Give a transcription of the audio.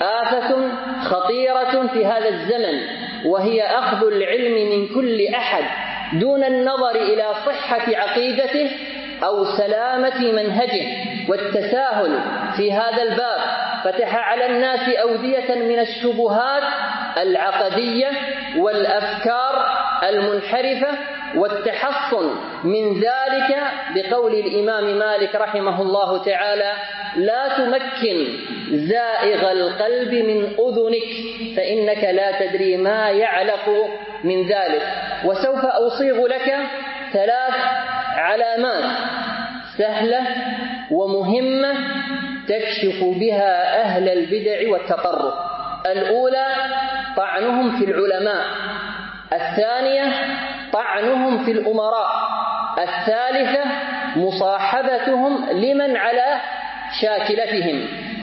آفة خطيرة في هذا الزمن، وهي أخذ العلم من كل أحد دون النظر إلى صحة عقيدته أو سلامة منهجه، والتساهل في هذا الباب فتح على الناس أودية من الشبهات العقدية والأفكار المنحرفة، والتحصن من ذلك بقول الإمام مالك رحمه الله تعالى: لا تمكن زائغ القلب من أذنك فإنك لا تدري ما يعلق من ذلك. وسوف أصيغ لك 3 علامات سهلة ومهمة تكشف بها أهل البدع والتطرف. الأولى طعنهم في العلماء، الثانية طعنهم في الأمراء، الثالثة مصاحبتهم لمن على شاكلتهم.